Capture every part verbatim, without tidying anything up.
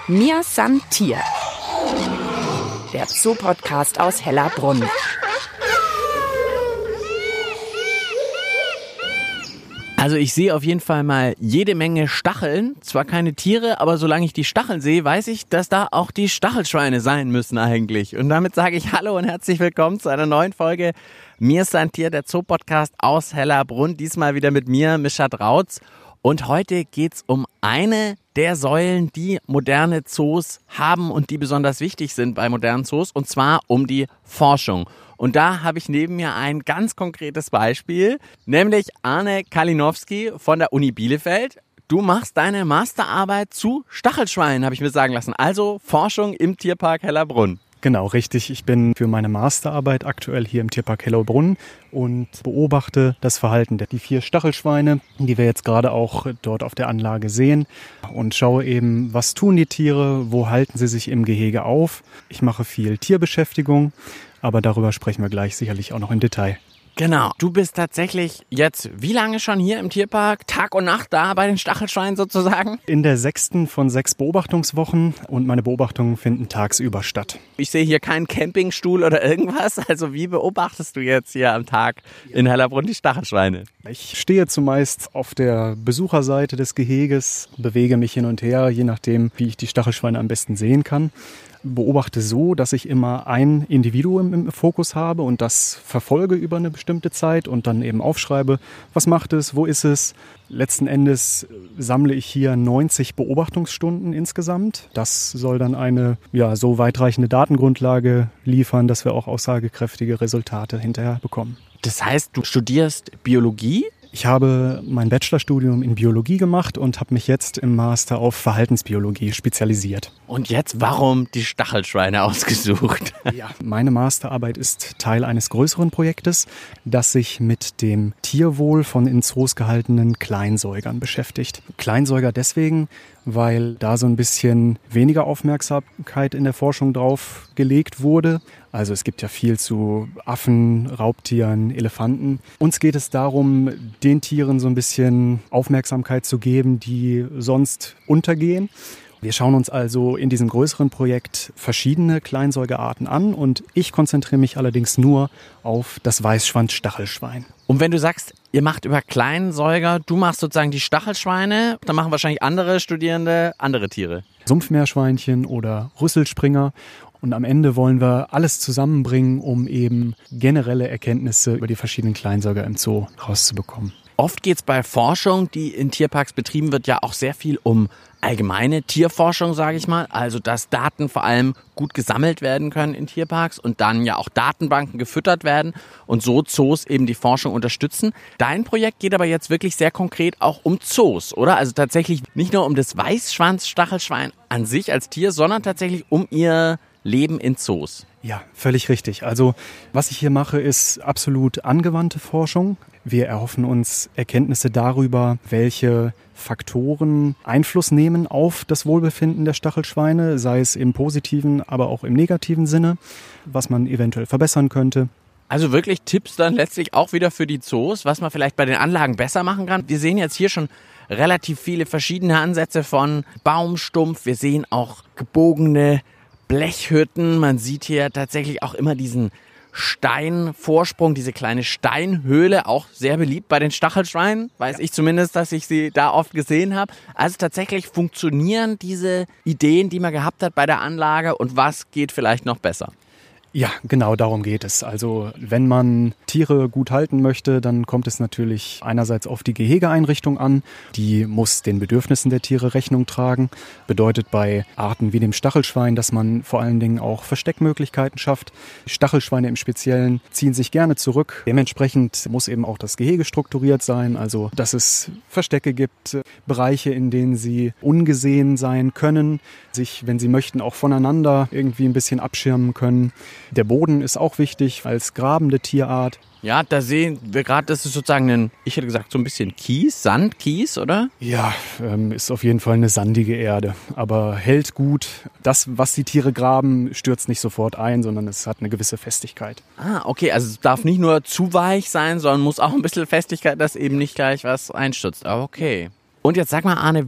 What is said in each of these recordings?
Mir san Tier, der Zoo-Podcast aus Hellerbrunn. Also ich sehe auf jeden Fall mal jede Menge Stacheln. Zwar keine Tiere, aber solange ich die Stacheln sehe, weiß ich, dass da auch die Stachelschweine sein müssen eigentlich. Und damit sage ich Hallo und herzlich willkommen zu einer neuen Folge Mir san Tier, der Zoo-Podcast aus Hellerbrunn. Diesmal wieder mit mir, Mischa Drautz. Und heute geht's um eine der Säulen, die moderne Zoos haben und die besonders wichtig sind bei modernen Zoos, und zwar um die Forschung. Und da habe ich neben mir ein ganz konkretes Beispiel, nämlich Arne Kalinowski von der Uni Bielefeld. Du machst deine Masterarbeit zu Stachelschweinen, habe ich mir sagen lassen. Also Forschung im Tierpark Hellerbrunn. Genau, richtig. Ich bin für meine Masterarbeit aktuell hier im Tierpark Hellerbrunn und beobachte das Verhalten der die vier Stachelschweine, die wir jetzt gerade auch dort auf der Anlage sehen, und schaue eben, was tun die Tiere, wo halten sie sich im Gehege auf. Ich mache viel Tierbeschäftigung, aber darüber sprechen wir gleich sicherlich auch noch im Detail. Genau, du bist tatsächlich jetzt wie lange schon hier im Tierpark, Tag und Nacht da bei den Stachelschweinen sozusagen? In der sechsten von sechs Beobachtungswochen, und meine Beobachtungen finden tagsüber statt. Ich sehe hier keinen Campingstuhl oder irgendwas, also wie beobachtest du jetzt hier am Tag in Hellerbrunn die Stachelschweine? Ich stehe zumeist auf der Besucherseite des Geheges, bewege mich hin und her, je nachdem, wie ich die Stachelschweine am besten sehen kann. Beobachte so, dass ich immer ein Individuum im Fokus habe und das verfolge über eine bestimmte Zeit und dann eben aufschreibe, was macht es, wo ist es. Letzten Endes sammle ich hier neunzig Beobachtungsstunden insgesamt. Das soll dann eine ja, so weitreichende Datengrundlage liefern, dass wir auch aussagekräftige Resultate hinterher bekommen. Das heißt, du studierst Biologie? Ich habe mein Bachelorstudium in Biologie gemacht und habe mich jetzt im Master auf Verhaltensbiologie spezialisiert. Und jetzt warum die Stachelschweine ausgesucht? Ja, meine Masterarbeit ist Teil eines größeren Projektes, das sich mit dem Tierwohl von in Zoos gehaltenen Kleinsäugern beschäftigt. Kleinsäuger deswegen, weil da so ein bisschen weniger Aufmerksamkeit in der Forschung drauf gelegt wurde. Also es gibt ja viel zu Affen, Raubtieren, Elefanten. Uns geht es darum, den Tieren so ein bisschen Aufmerksamkeit zu geben, die sonst untergehen. Wir schauen uns also in diesem größeren Projekt verschiedene Kleinsäugerarten an, und ich konzentriere mich allerdings nur auf das Weißschwanz-Stachelschwein. Und wenn du sagst, ihr macht über Kleinsäuger, du machst sozusagen die Stachelschweine, dann machen wahrscheinlich andere Studierende andere Tiere. Sumpfmeerschweinchen oder Rüsselspringer. Und am Ende wollen wir alles zusammenbringen, um eben generelle Erkenntnisse über die verschiedenen Kleinsäuger im Zoo rauszubekommen. Oft geht es bei Forschung, die in Tierparks betrieben wird, ja auch sehr viel um allgemeine Tierforschung, sage ich mal. Also dass Daten vor allem gut gesammelt werden können in Tierparks und dann ja auch Datenbanken gefüttert werden und so Zoos eben die Forschung unterstützen. Dein Projekt geht aber jetzt wirklich sehr konkret auch um Zoos, oder? Also tatsächlich nicht nur um das Weißschwanz-Stachelschwein an sich als Tier, sondern tatsächlich um ihr Leben in Zoos. Ja, völlig richtig. Also was ich hier mache, ist absolut angewandte Forschung. Wir erhoffen uns Erkenntnisse darüber, welche Faktoren Einfluss nehmen auf das Wohlbefinden der Stachelschweine, sei es im positiven, aber auch im negativen Sinne, was man eventuell verbessern könnte. Also wirklich Tipps dann letztlich auch wieder für die Zoos, was man vielleicht bei den Anlagen besser machen kann. Wir sehen jetzt hier schon relativ viele verschiedene Ansätze von Baumstumpf. Wir sehen auch gebogene Blechhütten. Man sieht hier tatsächlich auch immer diesen Steinvorsprung, diese kleine Steinhöhle, auch sehr beliebt bei den Stachelschweinen. Weiß ja. Ich zumindest, dass ich sie da oft gesehen habe. Also tatsächlich funktionieren diese Ideen, die man gehabt hat bei der Anlage, und was geht vielleicht noch besser? Ja, genau darum geht es. Also wenn man Tiere gut halten möchte, dann kommt es natürlich einerseits auf die Gehegeeinrichtung an. Die muss den Bedürfnissen der Tiere Rechnung tragen. Bedeutet bei Arten wie dem Stachelschwein, dass man vor allen Dingen auch Versteckmöglichkeiten schafft. Stachelschweine im Speziellen ziehen sich gerne zurück. Dementsprechend muss eben auch das Gehege strukturiert sein. Also dass es Verstecke gibt, Bereiche, in denen sie ungesehen sein können, sich, wenn sie möchten, auch voneinander irgendwie ein bisschen abschirmen können. Der Boden ist auch wichtig als grabende Tierart. Ja, da sehen wir gerade, das ist sozusagen ein, ich hätte gesagt, so ein bisschen Kies, Sand, Kies, oder? Ja, ähm, ist auf jeden Fall eine sandige Erde, aber hält gut. Das, was die Tiere graben, stürzt nicht sofort ein, sondern es hat eine gewisse Festigkeit. Ah, okay, also es darf nicht nur zu weich sein, sondern muss auch ein bisschen Festigkeit, dass eben nicht gleich was einstürzt. Okay. Und jetzt sag mal, Arne, wie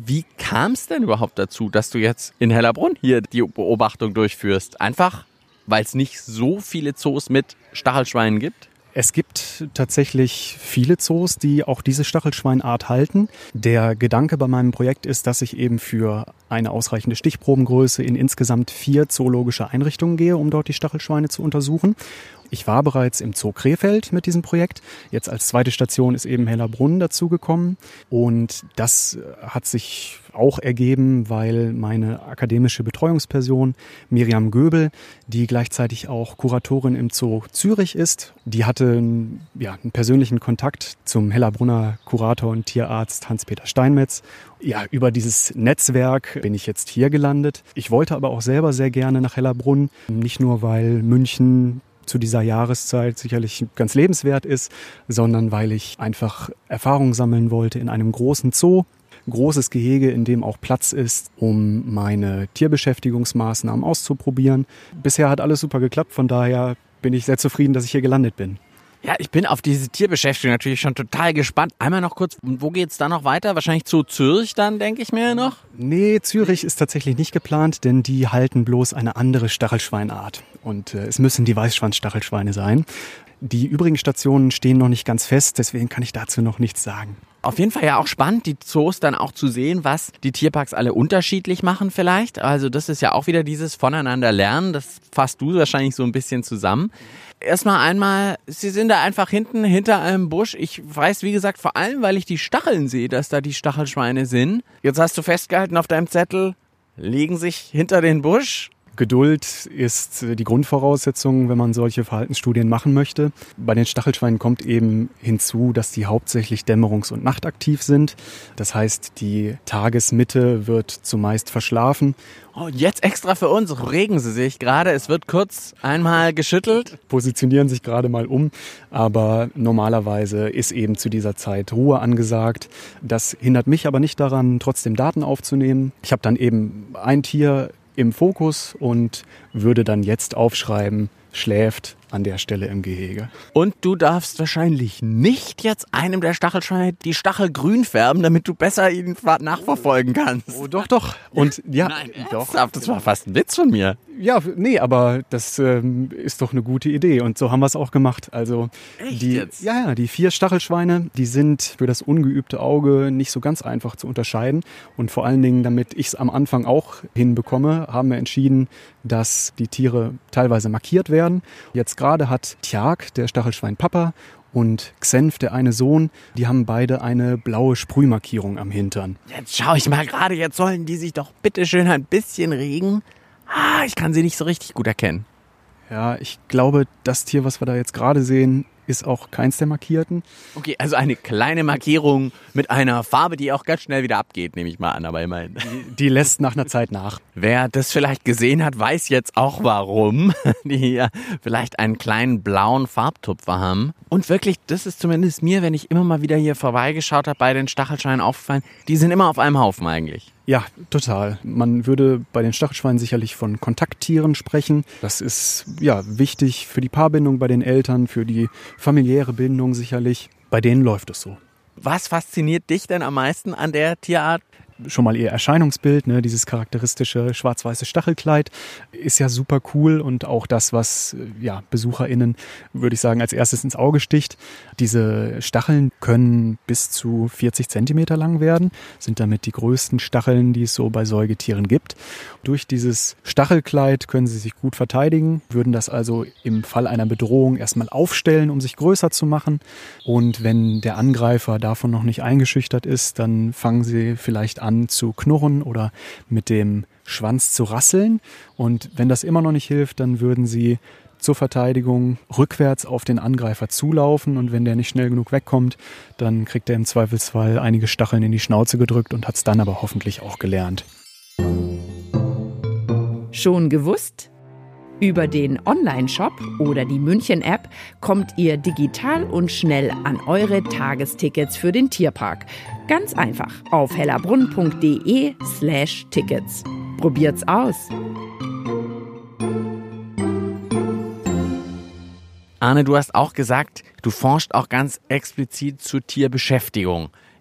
kam es denn überhaupt dazu, dass du jetzt in Hellerbrunn hier die Beobachtung durchführst? Einfach, weil es nicht so viele Zoos mit Stachelschweinen gibt? Es gibt tatsächlich viele Zoos, die auch diese Stachelschweinart halten. Der Gedanke bei meinem Projekt ist, dass ich eben für eine ausreichende Stichprobengröße in insgesamt vier zoologische Einrichtungen gehe, um dort die Stachelschweine zu untersuchen. Ich war bereits im Zoo Krefeld mit diesem Projekt. Jetzt als zweite Station ist eben Hellerbrunn dazugekommen. Und das hat sich auch ergeben, weil meine akademische Betreuungsperson Miriam Göbel, die gleichzeitig auch Kuratorin im Zoo Zürich ist, die hatte ja, einen persönlichen Kontakt zum Hellerbrunner Kurator und Tierarzt Hans-Peter Steinmetz. Ja, über dieses Netzwerk bin ich jetzt hier gelandet. Ich wollte aber auch selber sehr gerne nach Hellerbrunn, nicht nur weil München zu dieser Jahreszeit sicherlich ganz lebenswert ist, sondern weil ich einfach Erfahrung sammeln wollte in einem großen Zoo. Großes Gehege, in dem auch Platz ist, um meine Tierbeschäftigungsmaßnahmen auszuprobieren. Bisher hat alles super geklappt, von daher bin ich sehr zufrieden, dass ich hier gelandet bin. Ja, ich bin auf diese Tierbeschäftigung natürlich schon total gespannt. Einmal noch kurz, wo geht's da noch weiter? Wahrscheinlich zu Zürich dann, denke ich mir noch? Nee, Zürich ist tatsächlich nicht geplant, denn die halten bloß eine andere Stachelschweinart. Und äh, es müssen die Weißschwanz-Stachelschweine sein. Die übrigen Stationen stehen noch nicht ganz fest, deswegen kann ich dazu noch nichts sagen. Auf jeden Fall ja auch spannend, die Zoos dann auch zu sehen, was die Tierparks alle unterschiedlich machen vielleicht. Also das ist ja auch wieder dieses Voneinander lernen, das fasst du wahrscheinlich so ein bisschen zusammen. Erstmal einmal, sie sind da einfach hinten hinter einem Busch. Ich weiß, wie gesagt, vor allem, weil ich die Stacheln sehe, dass da die Stachelschweine sind. Jetzt hast du festgehalten auf deinem Zettel, legen sich hinter den Busch. Geduld ist die Grundvoraussetzung, wenn man solche Verhaltensstudien machen möchte. Bei den Stachelschweinen kommt eben hinzu, dass die hauptsächlich dämmerungs- und nachtaktiv sind. Das heißt, die Tagesmitte wird zumeist verschlafen. Oh, jetzt extra für uns regen sie sich gerade. Es wird kurz einmal geschüttelt. Positionieren sich gerade mal um, aber normalerweise ist eben zu dieser Zeit Ruhe angesagt. Das hindert mich aber nicht daran, trotzdem Daten aufzunehmen. Ich habe dann eben ein Tier im Fokus und würde dann jetzt aufschreiben, schläft an der Stelle im Gehege. Und du darfst wahrscheinlich nicht jetzt einem der Stachelschweine die Stachel grün färben, damit du besser ihn nachverfolgen kannst. Oh, doch, doch. Und ja, Nein, doch. Das war fast ein Witz von mir. Ja, nee, aber das ähm, ist doch eine gute Idee und so haben wir es auch gemacht. Also Echt die, jetzt? ja, ja, die vier Stachelschweine, die sind für das ungeübte Auge nicht so ganz einfach zu unterscheiden und vor allen Dingen, damit ich es am Anfang auch hinbekomme, haben wir entschieden, dass die Tiere teilweise markiert werden. Jetzt gerade hat Tjag, der Stachelschwein-Papa, und Xenf, der eine Sohn, die haben beide eine blaue Sprühmarkierung am Hintern. Jetzt schau ich mal gerade, jetzt sollen die sich doch bitte schön ein bisschen regen. Ah, ich kann sie nicht so richtig gut erkennen. Ja, ich glaube, das Tier, was wir da jetzt gerade sehen, ist auch keins der Markierten. Okay, also eine kleine Markierung mit einer Farbe, die auch ganz schnell wieder abgeht, nehme ich mal an, aber immerhin. Die, die lässt nach einer Zeit nach. Wer das vielleicht gesehen hat, weiß jetzt auch warum. Die hier vielleicht einen kleinen blauen Farbtupfer haben. Und wirklich, das ist zumindest mir, wenn ich immer mal wieder hier vorbeigeschaut habe, bei den Stachelschweinen aufgefallen, die sind immer auf einem Haufen eigentlich. Ja, total. Man würde bei den Stachelschweinen sicherlich von Kontakttieren sprechen. Das ist ja wichtig für die Paarbindung bei den Eltern, für die familiäre Bindung sicherlich. Bei denen läuft es so. Was fasziniert dich denn am meisten an der Tierart? Schon mal ihr Erscheinungsbild, ne, dieses charakteristische schwarz-weiße Stachelkleid ist ja super cool und auch das, was ja, BesucherInnen, würde ich sagen, als erstes ins Auge sticht. Diese Stacheln können bis zu vierzig Zentimeter lang werden, sind damit die größten Stacheln, die es so bei Säugetieren gibt. Durch dieses Stachelkleid können sie sich gut verteidigen, würden das also im Fall einer Bedrohung erstmal aufstellen, um sich größer zu machen. Und wenn der Angreifer davon noch nicht eingeschüchtert ist, dann fangen sie vielleicht an, an zu knurren oder mit dem Schwanz zu rasseln. Und wenn das immer noch nicht hilft, dann würden sie zur Verteidigung rückwärts auf den Angreifer zulaufen. Und wenn der nicht schnell genug wegkommt, dann kriegt er im Zweifelsfall einige Stacheln in die Schnauze gedrückt und hat es dann aber hoffentlich auch gelernt. Schon gewusst? Über den Online-Shop oder die München-App kommt ihr digital und schnell an eure Tagestickets für den Tierpark. Ganz einfach auf hellerbrunn.de slash Tickets. Probiert's aus! Arne, du hast auch gesagt, du forschst auch ganz explizit zur Tierbeschäftigung.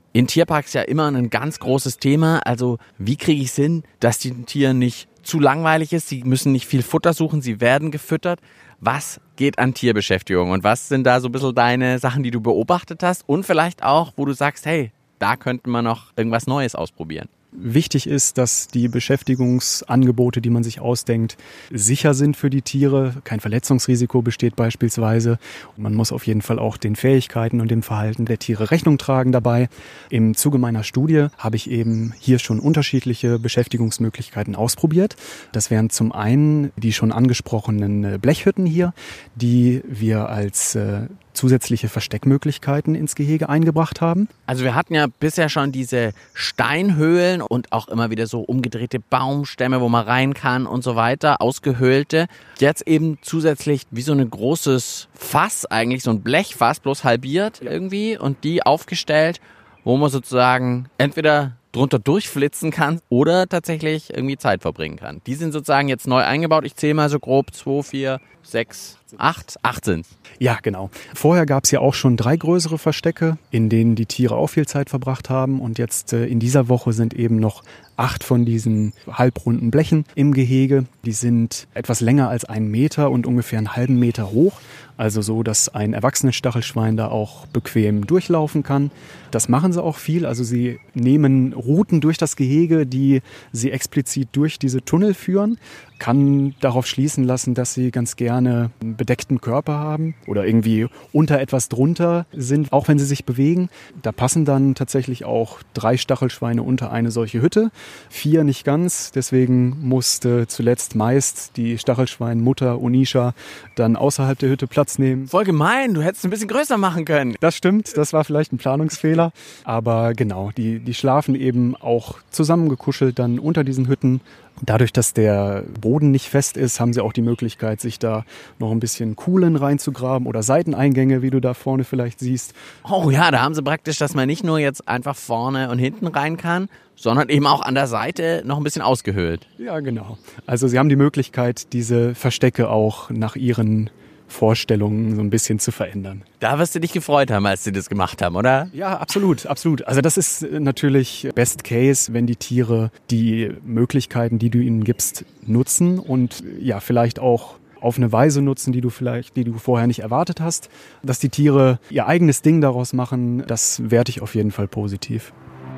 in Tierparks ja immer ein ganz großes Thema. Also wie kriege ich es hin, dass den Tieren nicht zu langweilig ist? Sie müssen nicht viel Futter suchen, sie werden gefüttert. Was geht an Tierbeschäftigung und was sind da so ein bisschen deine Sachen, die du beobachtet hast und vielleicht auch, wo du sagst, hey, da könnte man noch irgendwas Neues ausprobieren? Wichtig ist, dass die Beschäftigungsangebote, die man sich ausdenkt, sicher sind für die Tiere. Kein Verletzungsrisiko besteht beispielsweise. Und man muss auf jeden Fall auch den Fähigkeiten und dem Verhalten der Tiere Rechnung tragen dabei. Im Zuge meiner Studie habe ich eben hier schon unterschiedliche Beschäftigungsmöglichkeiten ausprobiert. Das wären zum einen die schon angesprochenen Blechhütten hier, die wir als äh, zusätzliche Versteckmöglichkeiten ins Gehege eingebracht haben. Also wir hatten ja bisher schon diese Steinhöhlen und auch immer wieder so umgedrehte Baumstämme, wo man rein kann und so weiter, ausgehöhlte. Jetzt eben zusätzlich wie so ein großes Fass, eigentlich so ein Blechfass, bloß halbiert irgendwie und die aufgestellt, wo man sozusagen entweder drunter durchflitzen kann oder tatsächlich irgendwie Zeit verbringen kann. Die sind sozusagen jetzt neu eingebaut. Ich zähle mal so grob zwei, vier, sechs, acht, acht sind. Ja, genau. Vorher gab es ja auch schon drei größere Verstecke, in denen die Tiere auch viel Zeit verbracht haben. Und jetzt äh, in dieser Woche sind eben noch acht von diesen halbrunden Blechen im Gehege. Die sind etwas länger als einen Meter und ungefähr einen halben Meter hoch. Also so, dass ein erwachsenes Stachelschwein da auch bequem durchlaufen kann. Das machen sie auch viel. Also sie nehmen Routen durch das Gehege, die sie explizit durch diese Tunnel führen. Kann darauf schließen lassen, dass sie ganz gerne einen bedeckten Körper haben oder irgendwie unter etwas drunter sind, auch wenn sie sich bewegen. Da passen dann tatsächlich auch drei Stachelschweine unter eine solche Hütte. Vier nicht ganz, deswegen musste zuletzt meist die Stachelschweinmutter Unisha dann außerhalb der Hütte Platz nehmen. Voll gemein, du hättest es ein bisschen größer machen können. Das stimmt, das war vielleicht ein Planungsfehler. Aber genau, die, die schlafen eben auch zusammengekuschelt dann unter diesen Hütten. Dadurch, dass der Boden nicht fest ist, haben sie auch die Möglichkeit, sich da noch ein bisschen Kuhlen reinzugraben oder Seiteneingänge, wie du da vorne vielleicht siehst. Oh ja, da haben sie praktisch, dass man nicht nur jetzt einfach vorne und hinten rein kann, sondern eben auch an der Seite noch ein bisschen ausgehöhlt. Ja, genau. Also sie haben die Möglichkeit, diese Verstecke auch nach ihren Vorstellungen so ein bisschen zu verändern. Da wirst du dich gefreut haben, als sie das gemacht haben, oder? Ja, absolut, absolut. Also das ist natürlich Best Case, wenn die Tiere die Möglichkeiten, die du ihnen gibst, nutzen und ja, vielleicht auch auf eine Weise nutzen, die du vielleicht, die du vorher nicht erwartet hast. Dass die Tiere ihr eigenes Ding daraus machen, das werte ich auf jeden Fall positiv.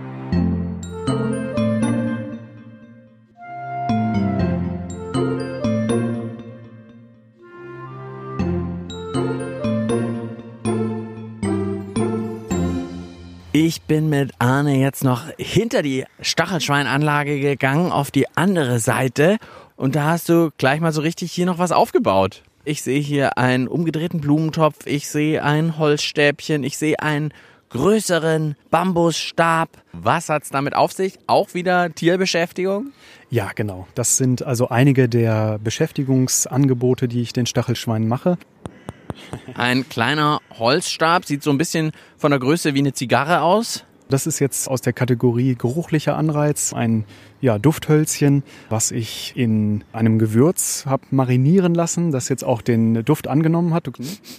Ich bin mit Arne jetzt noch hinter die Stachelschweinanlage gegangen, auf die andere Seite. Und da hast du gleich mal so richtig hier noch was aufgebaut. Ich sehe hier einen umgedrehten Blumentopf, ich sehe ein Holzstäbchen, ich sehe einen größeren Bambusstab. Was hat's damit auf sich? Auch wieder Tierbeschäftigung? Ja, genau. Das sind also einige der Beschäftigungsangebote, die ich den Stachelschweinen mache. Ein kleiner Holzstab, sieht so ein bisschen von der Größe wie eine Zigarre aus. Das ist jetzt aus der Kategorie geruchlicher Anreiz, ein ja, Dufthölzchen, was ich in einem Gewürz habe marinieren lassen, das jetzt auch den Duft angenommen hat.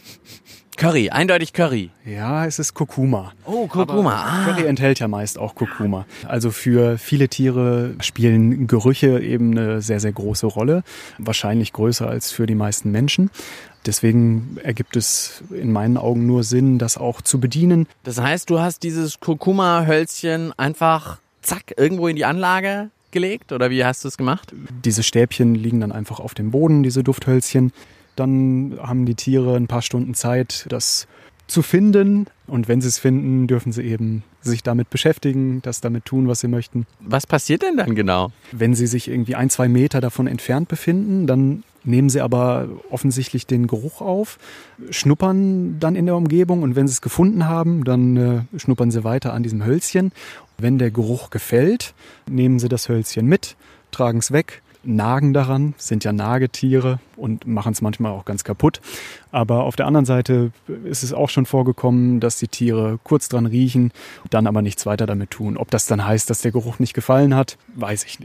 Curry, eindeutig Curry. Ja, es ist Kurkuma. Oh, Kurkuma. Ah. Curry enthält ja meist auch Kurkuma. Also für viele Tiere spielen Gerüche eben eine sehr, sehr große Rolle. Wahrscheinlich größer als für die meisten Menschen. Deswegen ergibt es in meinen Augen nur Sinn, das auch zu bedienen. Das heißt, du hast dieses Kurkuma-Hölzchen einfach zack irgendwo in die Anlage gelegt? Oder wie hast du es gemacht? Diese Stäbchen liegen dann einfach auf dem Boden, diese Dufthölzchen. Dann haben die Tiere ein paar Stunden Zeit, das zu finden. Und wenn sie es finden, dürfen sie eben sich damit beschäftigen, das damit tun, was sie möchten. Was passiert denn dann genau? Wenn sie sich irgendwie ein, zwei Meter davon entfernt befinden, dann nehmen sie aber offensichtlich den Geruch auf, schnuppern dann in der Umgebung und wenn sie es gefunden haben, dann äh, schnuppern sie weiter an diesem Hölzchen. Wenn der Geruch gefällt, nehmen sie das Hölzchen mit, tragen es weg, nagen daran, sind ja Nagetiere und machen es manchmal auch ganz kaputt. Aber auf der anderen Seite ist es auch schon vorgekommen, dass die Tiere kurz dran riechen, dann aber nichts weiter damit tun. Ob das dann heißt, dass der Geruch nicht gefallen hat, weiß ich nicht.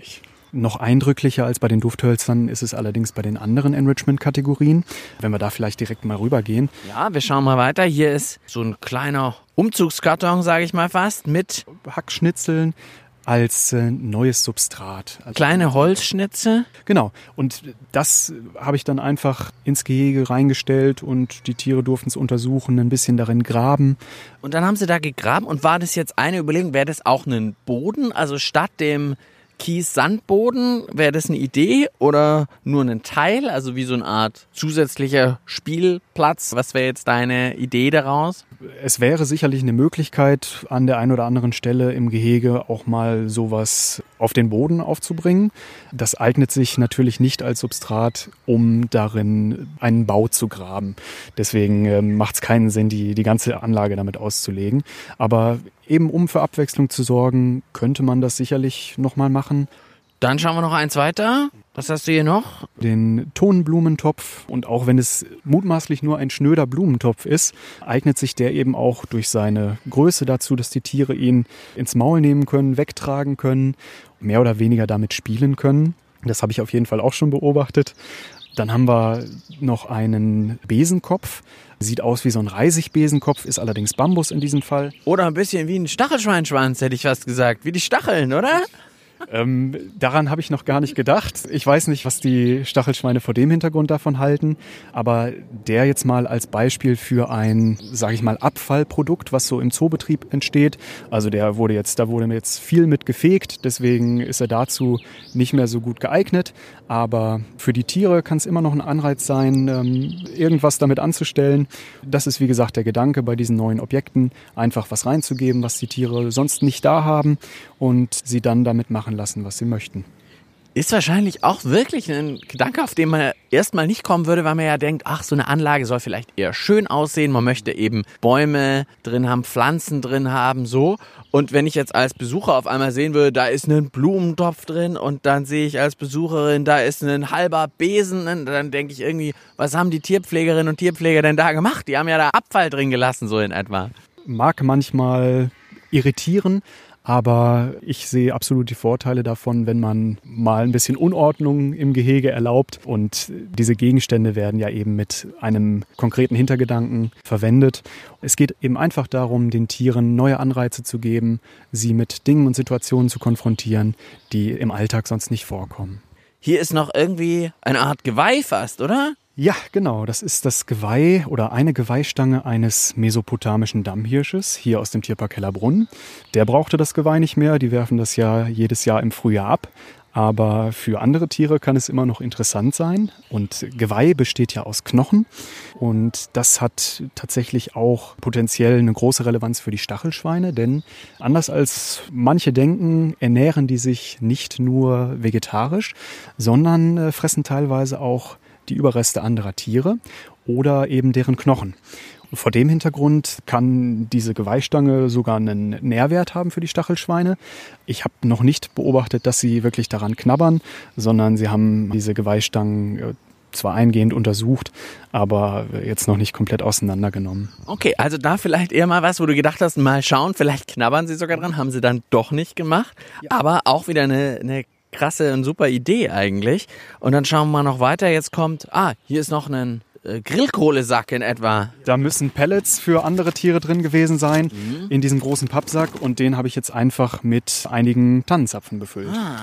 Noch eindrücklicher als bei den Dufthölzern ist es allerdings bei den anderen Enrichment-Kategorien. Wenn wir da vielleicht direkt mal rübergehen. Ja, wir schauen mal weiter. Hier ist so ein kleiner Umzugskarton, sage ich mal fast, mit Hackschnitzeln als äh, neues Substrat. Also, kleine Holzschnitze. Genau. Und das habe ich dann einfach ins Gehege reingestellt und die Tiere durften es untersuchen, ein bisschen darin graben. Und dann haben sie da gegraben. Und war das jetzt eine Überlegung, wäre das auch ein Boden? Also statt dem Kies-Sandboden, wäre das eine Idee oder nur ein Teil? Also wie so eine Art zusätzlicher Spielplatz? Was wäre jetzt deine Idee daraus? Es wäre sicherlich eine Möglichkeit, an der einen oder anderen Stelle im Gehege auch mal sowas auf den Boden aufzubringen. Das eignet sich natürlich nicht als Substrat, um darin einen Bau zu graben. Deswegen äh, macht es keinen Sinn, die, die ganze Anlage damit auszulegen. Aber eben um für Abwechslung zu sorgen, könnte man das sicherlich nochmal machen. Dann schauen wir noch eins weiter. Was hast du hier noch? Den Tonblumentopf. Und auch wenn es mutmaßlich nur ein schnöder Blumentopf ist, eignet sich der eben auch durch seine Größe dazu, dass die Tiere ihn ins Maul nehmen können, wegtragen können, mehr oder weniger damit spielen können. Das habe ich auf jeden Fall auch schon beobachtet. Dann haben wir noch einen Besenkopf. Sieht aus wie so ein Reisigbesenkopf, ist allerdings Bambus in diesem Fall. Oder ein bisschen wie ein Stachelschweinschwanz, hätte ich fast gesagt. Wie die Stacheln, oder? Ähm, daran habe ich noch gar nicht gedacht. Ich weiß nicht, was die Stachelschweine vor dem Hintergrund davon halten, aber der jetzt mal als Beispiel für ein, sage ich mal, Abfallprodukt, was so im Zoobetrieb entsteht. Also der wurde jetzt, da wurde jetzt viel mit gefegt, deswegen ist er dazu nicht mehr so gut geeignet. Aber für die Tiere kann es immer noch ein Anreiz sein, ähm, irgendwas damit anzustellen. Das ist wie gesagt der Gedanke bei diesen neuen Objekten, einfach was reinzugeben, was die Tiere sonst nicht da haben und sie dann damit machen lassen, was sie möchten. Ist wahrscheinlich auch wirklich ein Gedanke, auf den man erstmal nicht kommen würde, weil man ja denkt, ach, so eine Anlage soll vielleicht eher schön aussehen. Man möchte eben Bäume drin haben, Pflanzen drin haben, so. Und wenn ich jetzt als Besucher auf einmal sehen würde, da ist ein Blumentopf drin und dann sehe ich als Besucherin, da ist ein halber Besen, dann denke ich irgendwie, was haben die Tierpflegerinnen und Tierpfleger denn da gemacht? Die haben ja da Abfall drin gelassen, so in etwa. Mag manchmal irritieren, aber ich sehe absolut die Vorteile davon, wenn man mal ein bisschen Unordnung im Gehege erlaubt. Und diese Gegenstände werden ja eben mit einem konkreten Hintergedanken verwendet. Es geht eben einfach darum, den Tieren neue Anreize zu geben, sie mit Dingen und Situationen zu konfrontieren, die im Alltag sonst nicht vorkommen. Hier ist noch irgendwie eine Art Geweih fast, oder? Ja, genau. Das ist das Geweih oder eine Geweihstange eines mesopotamischen Dammhirsches hier aus dem Tierpark Hellerbrunn. Der brauchte das Geweih nicht mehr. Die werfen das ja jedes Jahr im Frühjahr ab. Aber für andere Tiere kann es immer noch interessant sein. Und Geweih besteht ja aus Knochen. Und das hat tatsächlich auch potenziell eine große Relevanz für die Stachelschweine. Denn anders als manche denken, ernähren die sich nicht nur vegetarisch, sondern fressen teilweise auch die Überreste anderer Tiere oder eben deren Knochen. Und vor dem Hintergrund kann diese Geweihstange sogar einen Nährwert haben für die Stachelschweine. Ich habe noch nicht beobachtet, dass sie wirklich daran knabbern, sondern sie haben diese Geweihstangen zwar eingehend untersucht, aber jetzt noch nicht komplett auseinandergenommen. Okay, also da vielleicht eher mal was, wo du gedacht hast, mal schauen, vielleicht knabbern sie sogar dran, haben sie dann doch nicht gemacht. Ja. Aber auch wieder eine, eine krasse und super Idee eigentlich. Und dann schauen wir mal noch weiter. Jetzt kommt, ah, hier ist noch ein äh, Grillkohlesack in etwa. Da müssen Pellets für andere Tiere drin gewesen sein, mhm. in diesem großen Pappsack. Und den habe ich jetzt einfach mit einigen Tannenzapfen befüllt. Ah.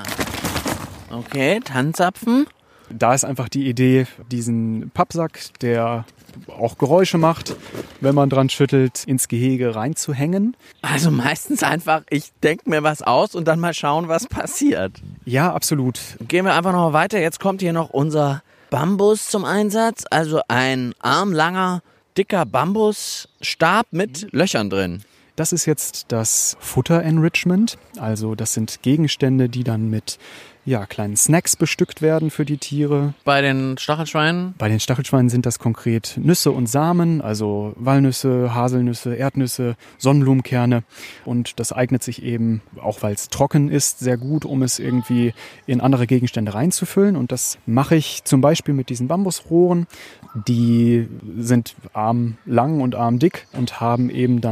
Okay, Tannenzapfen. Da ist einfach die Idee, diesen Pappsack, der auch Geräusche macht, wenn man dran schüttelt, ins Gehege reinzuhängen. Also meistens einfach, ich denke mir was aus und dann mal schauen, was passiert. Ja, absolut. Gehen wir einfach noch mal weiter. Jetzt kommt hier noch unser Bambus zum Einsatz. Also ein armlanger, dicker Bambusstab mit Löchern drin. Das ist jetzt das Futter-Enrichment. Also das sind Gegenstände, die dann mit ja, kleinen Snacks bestückt werden für die Tiere. Bei den Stachelschweinen? Bei den Stachelschweinen sind das konkret Nüsse und Samen, also Walnüsse, Haselnüsse, Erdnüsse, Sonnenblumenkerne. Und das eignet sich eben, auch weil es trocken ist, sehr gut, um es irgendwie in andere Gegenstände reinzufüllen. Und das mache ich zum Beispiel mit diesen Bambusrohren. Die sind armlang und armdick und haben eben dann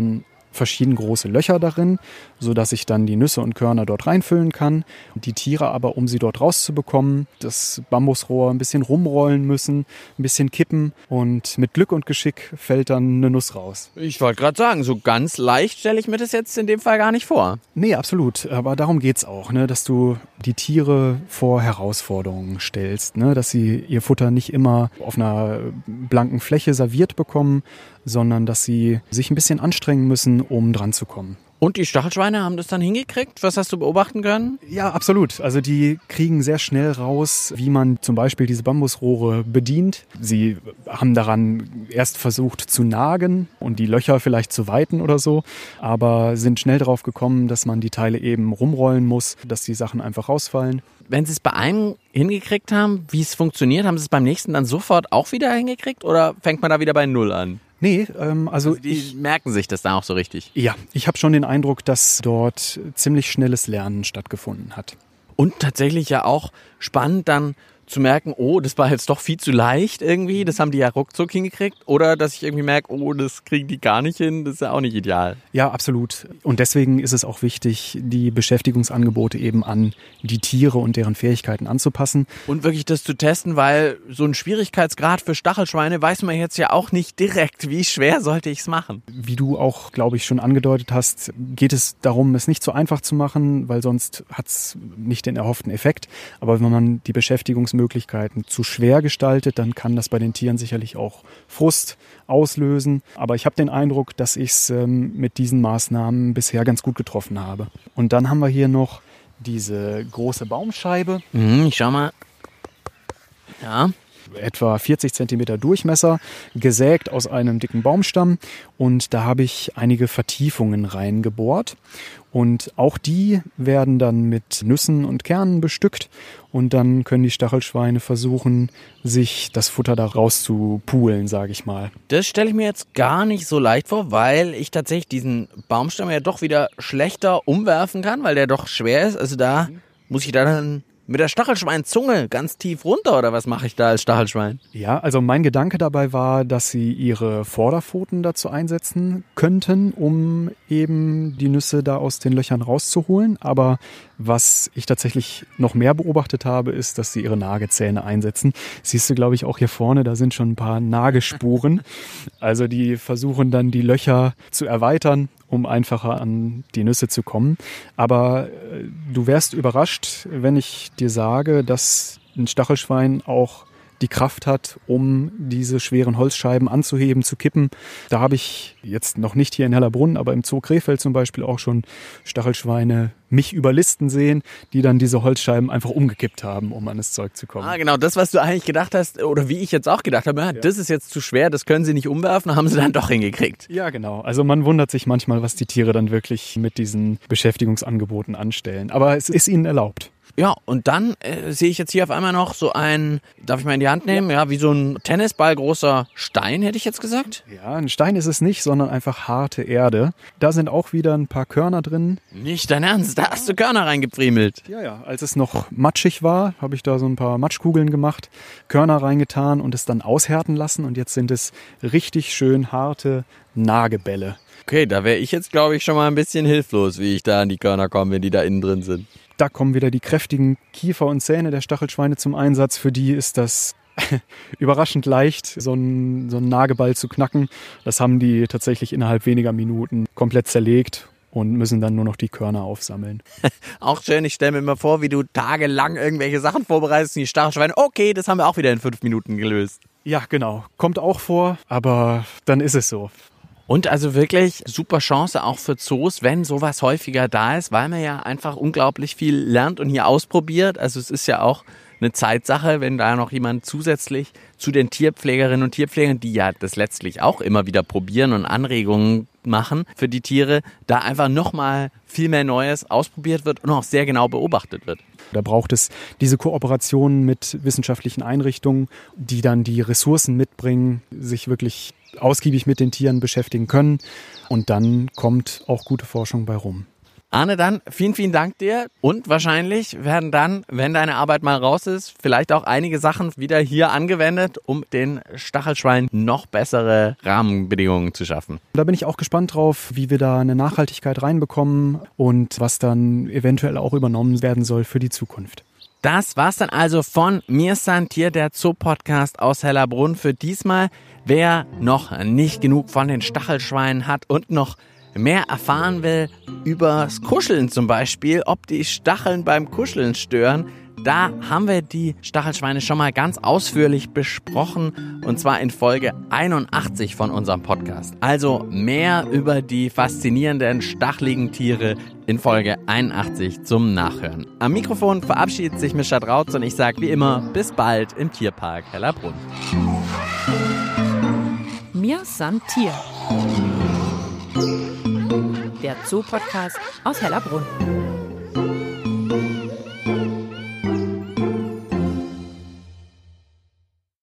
verschieden große Löcher darin, sodass ich dann die Nüsse und Körner dort reinfüllen kann. Die Tiere aber, um sie dort rauszubekommen, das Bambusrohr ein bisschen rumrollen müssen, ein bisschen kippen und mit Glück und Geschick fällt dann eine Nuss raus. Ich wollte gerade sagen, so ganz leicht stelle ich mir das jetzt in dem Fall gar nicht vor. Nee, absolut. Aber darum geht's auch, ne? Dass du die Tiere vor Herausforderungen stellst, ne? Dass sie ihr Futter nicht immer auf einer blanken Fläche serviert bekommen, sondern dass sie sich ein bisschen anstrengen müssen, um dran zu kommen. Und die Stachelschweine haben das dann hingekriegt? Was hast du beobachten können? Ja, absolut. Also die kriegen sehr schnell raus, wie man zum Beispiel diese Bambusrohre bedient. Sie haben daran erst versucht zu nagen und die Löcher vielleicht zu weiten oder so, aber sind schnell darauf gekommen, dass man die Teile eben rumrollen muss, dass die Sachen einfach rausfallen. Wenn sie es bei einem hingekriegt haben, wie es funktioniert, haben sie es beim nächsten dann sofort auch wieder hingekriegt oder fängt man da wieder bei Null an? Nee, ähm, also, also die ich, merken sich das da auch so richtig? Ja, ich habe schon den Eindruck, dass dort ziemlich schnelles Lernen stattgefunden hat. Und tatsächlich ja auch spannend dann zu merken, oh, das war jetzt doch viel zu leicht irgendwie, das haben die ja ruckzuck hingekriegt. Oder dass ich irgendwie merke, oh, das kriegen die gar nicht hin, das ist ja auch nicht ideal. Ja, absolut. Und deswegen ist es auch wichtig, die Beschäftigungsangebote eben an die Tiere und deren Fähigkeiten anzupassen. Und wirklich das zu testen, weil so ein Schwierigkeitsgrad für Stachelschweine weiß man jetzt ja auch nicht direkt, wie schwer sollte ich es machen. Wie du auch, glaube ich, schon angedeutet hast, geht es darum, es nicht zu einfach zu machen, weil sonst hat es nicht den erhofften Effekt. Aber wenn man die Beschäftigungsmöglichkeiten Möglichkeiten zu schwer gestaltet, dann kann das bei den Tieren sicherlich auch Frust auslösen. Aber ich habe den Eindruck, dass ich es ähm, mit diesen Maßnahmen bisher ganz gut getroffen habe. Und dann haben wir hier noch diese große Baumscheibe. Mhm, ich schau mal. Ja. Etwa vierzig Zentimeter Durchmesser, gesägt aus einem dicken Baumstamm. Und da habe ich einige Vertiefungen reingebohrt. Und auch die werden dann mit Nüssen und Kernen bestückt. Und dann können die Stachelschweine versuchen, sich das Futter da rauszupulen, sage ich mal. Das stelle ich mir jetzt gar nicht so leicht vor, weil ich tatsächlich diesen Baumstamm ja doch wieder schlechter umwerfen kann, weil der doch schwer ist. Also da muss ich da dann mit der Stachelschweinzunge ganz tief runter oder was mache ich da als Stachelschwein? Ja, also mein Gedanke dabei war, dass sie ihre Vorderpfoten dazu einsetzen könnten, um eben die Nüsse da aus den Löchern rauszuholen. Aber was ich tatsächlich noch mehr beobachtet habe, ist, dass sie ihre Nagezähne einsetzen. Siehst du, glaube ich, auch hier vorne, da sind schon ein paar Nagespuren. Also die versuchen dann die Löcher zu erweitern, um einfacher an die Nüsse zu kommen. Aber äh, du wärst überrascht, wenn ich dir sage, dass ein Stachelschwein auch die Kraft hat, um diese schweren Holzscheiben anzuheben, zu kippen. Da habe ich jetzt noch nicht hier in Hellerbrunn, aber im Zoo Krefeld zum Beispiel auch schon Stachelschweine mich überlisten sehen, die dann diese Holzscheiben einfach umgekippt haben, um an das Zeug zu kommen. Ah, genau, das, was du eigentlich gedacht hast, oder wie ich jetzt auch gedacht habe, ja, das ist jetzt zu schwer, das können sie nicht umwerfen, haben sie dann doch hingekriegt. Ja, genau. Also man wundert sich manchmal, was die Tiere dann wirklich mit diesen Beschäftigungsangeboten anstellen. Aber es ist ihnen erlaubt. Ja, und dann äh, sehe ich jetzt hier auf einmal noch so ein, darf ich mal in die Hand nehmen? Ja, wie so ein Tennisball großer Stein, hätte ich jetzt gesagt. Ja, ein Stein ist es nicht, sondern einfach harte Erde. Da sind auch wieder ein paar Körner drin. Nicht dein Ernst, da hast du Körner reingepfriemelt. Ja, ja, als es noch matschig war, habe ich da so ein paar Matschkugeln gemacht, Körner reingetan und es dann aushärten lassen. Und jetzt sind es richtig schön harte Nagebälle. Okay, da wäre ich jetzt, glaube ich, schon mal ein bisschen hilflos, wie ich da an die Körner komme, wenn die da innen drin sind. Da kommen wieder die kräftigen Kiefer und Zähne der Stachelschweine zum Einsatz. Für die ist das überraschend leicht, so einen, so einen Nageball zu knacken. Das haben die tatsächlich innerhalb weniger Minuten komplett zerlegt und müssen dann nur noch die Körner aufsammeln. Auch schön, ich stelle mir immer vor, wie du tagelang irgendwelche Sachen vorbereitest und die Stachelschweine, okay, das haben wir auch wieder in fünf Minuten gelöst. Ja, genau. Kommt auch vor, aber dann ist es so. Und also wirklich super Chance auch für Zoos, wenn sowas häufiger da ist, weil man ja einfach unglaublich viel lernt und hier ausprobiert. Also es ist ja auch eine Zeitsache, wenn da noch jemand zusätzlich zu den Tierpflegerinnen und Tierpflegern, die ja das letztlich auch immer wieder probieren und Anregungen machen für die Tiere, da einfach nochmal viel mehr Neues ausprobiert wird und auch sehr genau beobachtet wird. Da braucht es diese Kooperationen mit wissenschaftlichen Einrichtungen, die dann die Ressourcen mitbringen, sich wirklich ausgiebig mit den Tieren beschäftigen können. Und dann kommt auch gute Forschung bei rum. Arne, dann vielen, vielen Dank dir und wahrscheinlich werden dann, wenn deine Arbeit mal raus ist, vielleicht auch einige Sachen wieder hier angewendet, um den Stachelschweinen noch bessere Rahmenbedingungen zu schaffen. Da bin ich auch gespannt drauf, wie wir da eine Nachhaltigkeit reinbekommen und was dann eventuell auch übernommen werden soll für die Zukunft. Das war's dann also von Mir san Tier, der Zoo-Podcast aus Hellerbrunn für diesmal. Wer noch nicht genug von den Stachelschweinen hat und noch mehr erfahren will übers Kuscheln zum Beispiel, ob die Stacheln beim Kuscheln stören, da haben wir die Stachelschweine schon mal ganz ausführlich besprochen und zwar in Folge einundachtzig von unserem Podcast. Also mehr über die faszinierenden stacheligen Tiere in Folge einundachtzig zum Nachhören. Am Mikrofon verabschiedet sich Mischa Drautz und ich sage wie immer bis bald im Tierpark Hellerbrunn. Mir san Tier. Der Zoo-Podcast aus Hellerbrunn.